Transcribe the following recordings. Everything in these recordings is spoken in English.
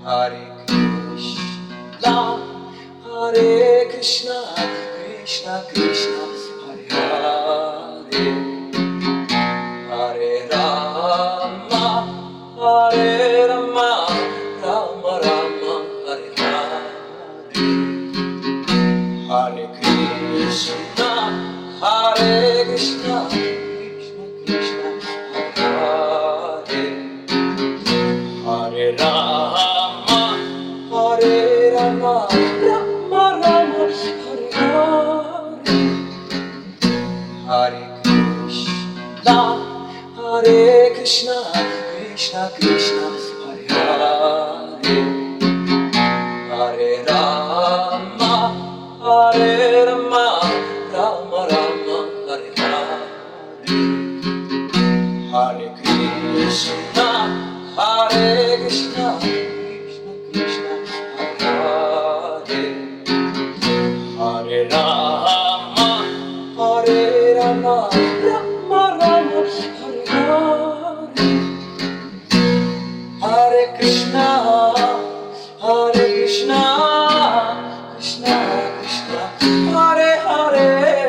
Hare Krishna, Hare Krishna, Krishna Krishna, Hare Hare, Hare Rama, Hare Rama, Rama Rama, Hare Hare, Hare Krishna, Hare Krishna, Krishna Krishna, Hare Hare, Hare Rama, Hare Rama, Rama Rama, Hare Hare, Hare Krishna, Hare Krishna, Krishna Krishna, Hare Hare, Hare Rama, Hare Rama, Rama Rama, Hare Hare, Hare Krishna, Hare Krishna, Krishna Krishna, Hare Hare, Hare Rama, Hare Rama, Rama Rama, Hare Hare, Hare Krishna, Hare Krishna, Krishna Krishna, Hare Hare,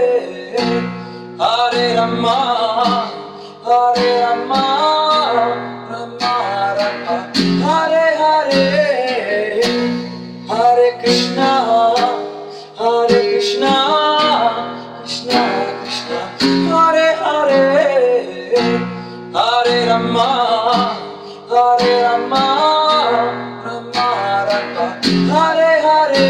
Hare Rama, Hare Rama, Rama Rama, Hare Hare, Hare Krishna, Hare Krishna, Krishna Krishna, Hare Hare, Hare Rama, Hare Rama, Rama Rama, Hare Hare,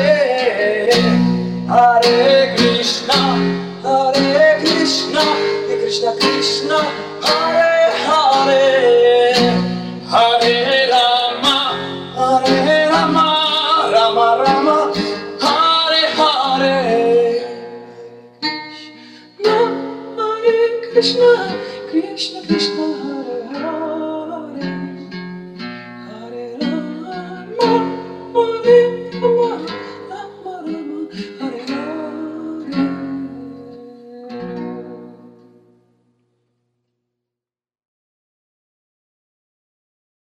Hare Krishna, Hare Krishna, Krishna Krishna, Hare Hare, Hare Rama, Hare Rama, Rama Rama, Hare Hare, Hare Krishna, Krishna Krishna,